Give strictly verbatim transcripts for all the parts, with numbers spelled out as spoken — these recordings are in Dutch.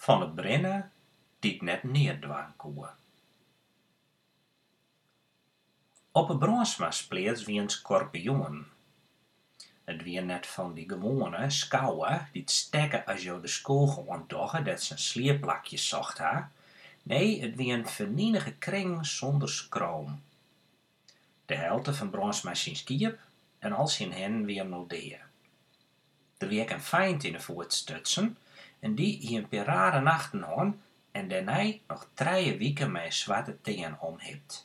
van het brennen die het net neerdwaan koe. Op een bronsmaspleats wie een skorpioen. Het wie net van die gewone skouwen die het stekken als je de school gewoon doggen dat ze een slierplakje zocht ha. Nee, het wie een vernienige kring zonder skroom. De helte van bronsmachines kiep en als in hen weer noldeer. Er wie een feind in de voet stutsen en die hier een paar rare nachten aan en daarna nog drie weken met een zwarte teen omhipt.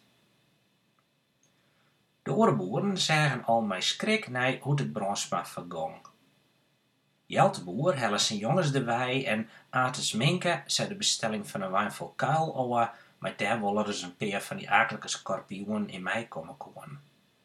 De oorboeren zagen al met schrik naar hoe het bronsma vergong. Jelteboer helle zijn jongens de wei en Ates Minke zei de bestelling van een wijn vol kuil over, maar daar willen dus een paar van die akelige skorpioenen in mij komen komen.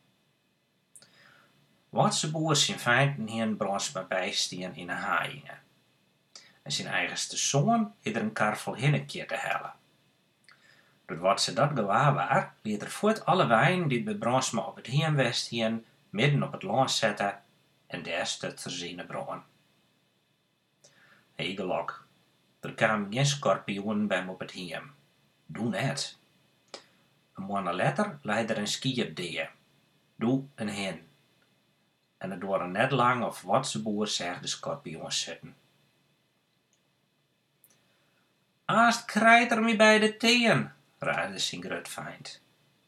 Watse boer zijn vijanden hier een bronsma bijstien in een haaiingen. En zijn eigenste zoon had er een kar vol hinnekeer te hellen. Doordat ze dat gewaar waar, liet er voort alle wijn die bij Bronsma op het heenwest heen midden op het land zetten en daar stut er zijn bron. Hegelok, er kwamen geen skorpioenen bij hem op het heen. Doe net. Een maand later leidde er een ski op die. Doe een hen. En het waren net lang of wat ze boer zegt de skorpioens zitten. Aast krijt er me bij de teen, raadde zijn grootfeind.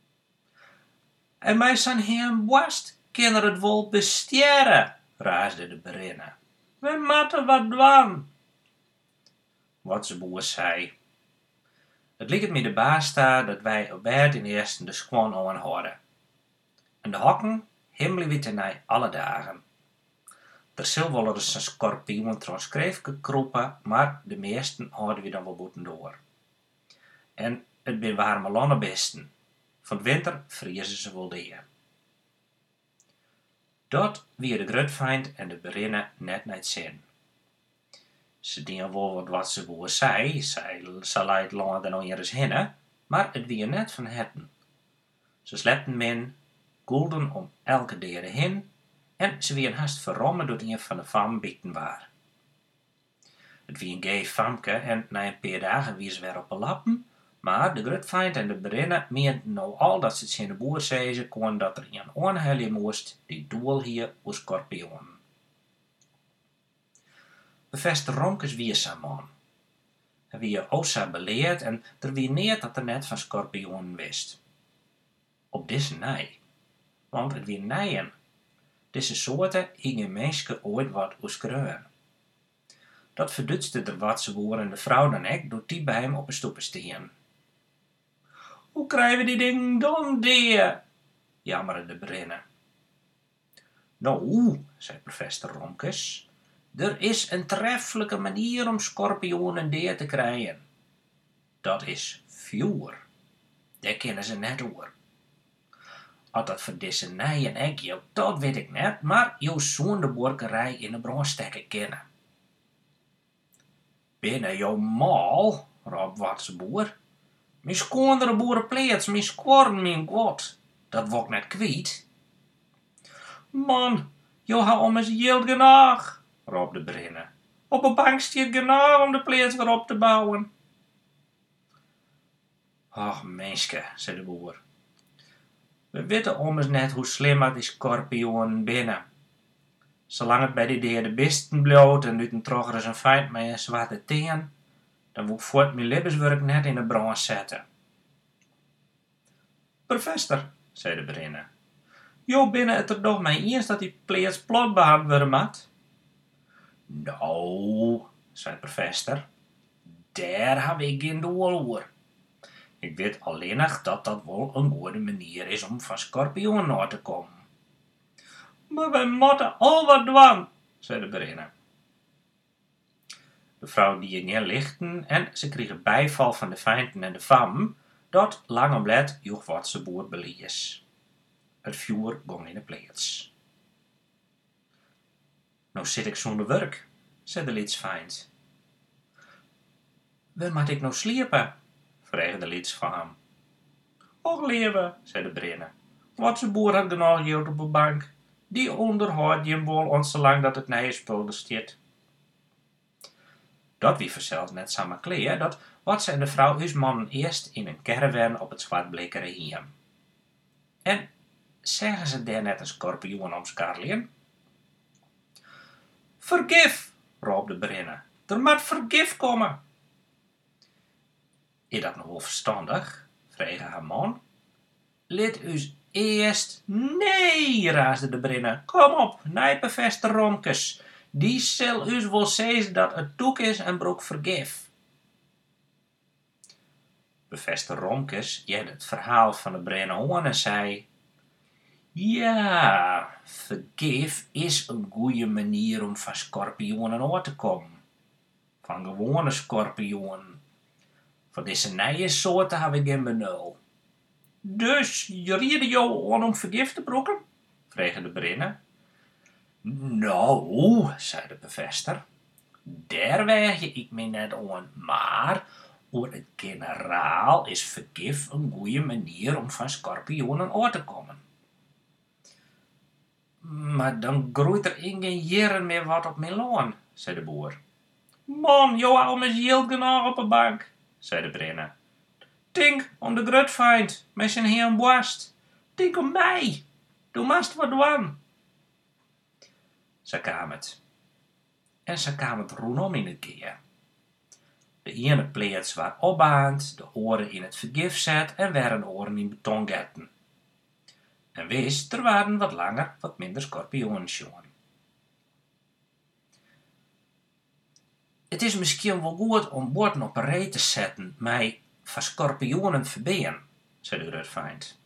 En mij zijn heer worst kan er het wel bestieren, raasde de berenner. We moeten wat doen. Wat ze boer zei. Het liet me de baas daar dat wij op bed in eerste de schoon aan hadden. En de hokken hemmelwittenij alle dagen. Er zal wel eens een skorpioen transkreef gekropen, maar de meesten houden we dan wel boeten door. En het ben warme landenbesten. Van het winter vriezen ze wel deer. Dat wie de grootfeind en de berenner net niet zin. Ze dien wel wat wat ze boer zei, zij zal het land er nog eens hinnen, maar het wie net van hetten. Ze slepten men, gulden om elke dere hin, en ze wien haast verrommen door een van de fam bieten waar. Het wie een gay famke en na een paar dagen wie ze weer op de lappen, maar de grootfeind en de berenner meenden nou al dat ze het in de boer zeiden kon dat er een onheilje moest die doel hier op skorpioen. Beveste Ronkes wie zijn man. Hij wie osa beleerd en er wie neer dat er net van skorpioen wist. Op deze nij. Want het wie nijen. Deze soorten hingen mensen ooit wat oeskreun. Dat verdutste de watse boer en de vrouw dan ek door die bij hem op een stoepen stien. Hoe krijgen we die dingen dan, deer? Jammerde de berenner. Nou, zei professor Ronkes, er is een treffelijke manier om skorpioenen deer te krijgen. Dat is vuur. Daar kennen ze net over. Als dat voor deze nijen ek geldt, dat weet ik net, maar jou zo'n de borkerij in de bron stekken kennen. Binnen jou mal, roept watse boer. Mijn skoondere boerenpleets, mijn skorn, mijn god. Dat word ik net kwijt. Man, jou ha om eens yield genoeg, roept de berenner. Op een bank stiert genoeg om de pleets weer op te bouwen. Och, menske, zei de boer. We weten ommers net hoe slim die skorpioenen binnen. Zolang het bij die deer de bisten bloot en nu een trocher is een feit met een zwarte teen, dan moet ik voort mijn libbeswerk net in de brons zetten. Professor, zei de berenner, jo binnen het er nog mee eens dat die pleets plot behand worden mat? Nou, zei de professor, daar heb ik geen doel over. Ik weet alleen nog dat dat wel een goede manier is om van skorpioen naar te komen. Maar wij moeten al wat doen, zei de berenner. De vrouw die neer lichten en ze kregen bijval van de vijanden en de fam, dat lang om let joeg wat ze boer belies. Het vuur ging in de pleets. Nou zit ik zonder werk, zei de lidsvijand. Waar moet ik nou sliepen? Vreeg de lieds van hem. Och leven, zei de berenner. Wat ze boer had genoeg geld op de bank. Die onderhoudt je hem wel ons zolang dat het nije spulden stiert. Dat wie vanzelfs net samen kleer, dat wat ze en de vrouw huis mannen eerst in een caravan op het zwartblekere hiem. En zeggen ze daar net een skorpioen om Skarlien? Vergif, roept de Brinne. Er moet vergif komen. Is dat nog wel verstandig? Vregen haar man. Lid us eerst. Nee, raasde de Brinne. Kom op, nijpeveste romkes. Die zal us wel zeggen dat het toek is en broek vergif. Beveste Romkes je het verhaal van de Brinne hoorn en zei: ja, vergif is een goede manier om van skorpioenen aan te komen. Van gewone skorpioenen. Voor deze nieuwe soorten heb ik geen benul. Dus je riede jou aan om vergif te broeken? Vregen de Brinne. Nou, zei de bevester, daar weeg je ik me net aan, maar over het generaal is vergif een goede manier om van skorpioenen aan te komen. Maar dan groeit er in geen jaren meer wat op mijn loon, zei de boer. Man, jou alm is heel genoeg op de bank, zei de Brinne. Denk om de grutfeind met zijn heer borst. Denk om mij. Doe mast wat doen. Ze kwam het. En ze kwam het rondom in het keer. De ene pleats waar opbaand, de oren in het vergif zet en werden oren in beton getten. En wist, er waren wat langer, wat minder skorpioenen jongen. Het is misschien wel goed om borden op een rij te zetten, mij van skorpioenen verbeen, zei de grutfeind.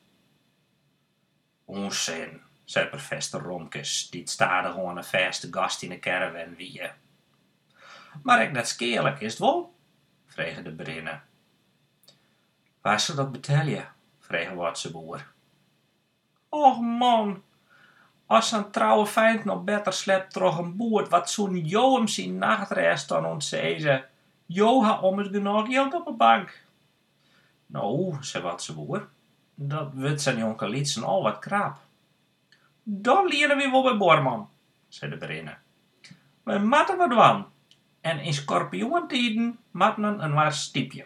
Onzin, zei professor Romkes, die het stadig gewoon een verste gast in de caravan wie. Maar ik net skeerlijk is het wel? Vregen de Brinne. Waar zal dat betellen? Vregen Watse boer. Och man, als een trouwe feind nog beter slept toch een boer wat zo'n Jo hem zijn nachtrest dan ontzezen. Jo ha om het genoeg geld op de bank. Nou, zei Watse boer, dat wordt zijn jonker lietsen al wat krap. Dan leren we wel bij Borman, zei de Brinne. We matten wat doen. En in skorpioentijden matten een waar stiepje.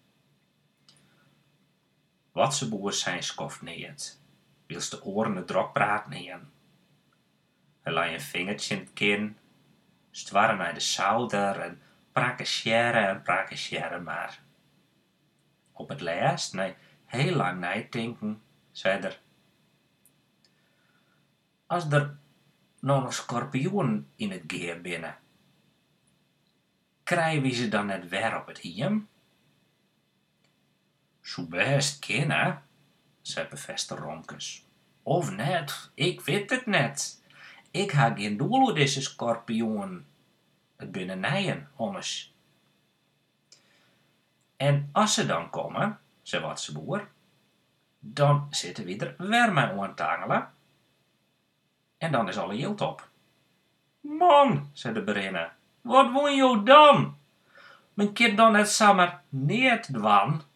Watse boer zijn skoft neert. Wils de oren de drok praat neer. Hij laai een vingertje in het kin, stwarren naar de zouder en prakken scherren en prakken scherren maar. Op het laatst, nee, heel lang nadenken, zei er: als er nog een skorpioen in het geer binnen, krijgen we ze dan net weer op het hiem? Zo best kennen, zei professor Romkes. Of net, ik weet het net. Ik ha geen doel hoe deze skorpioen. Het binnen nijen, honnes. En als ze dan komen, zei Watse boer, dan zitten we er weer mee aan te angelen. En dan is alle jild op. Man, zei de Brinne, wat woon je dan? Men kind dan net samen neer dwan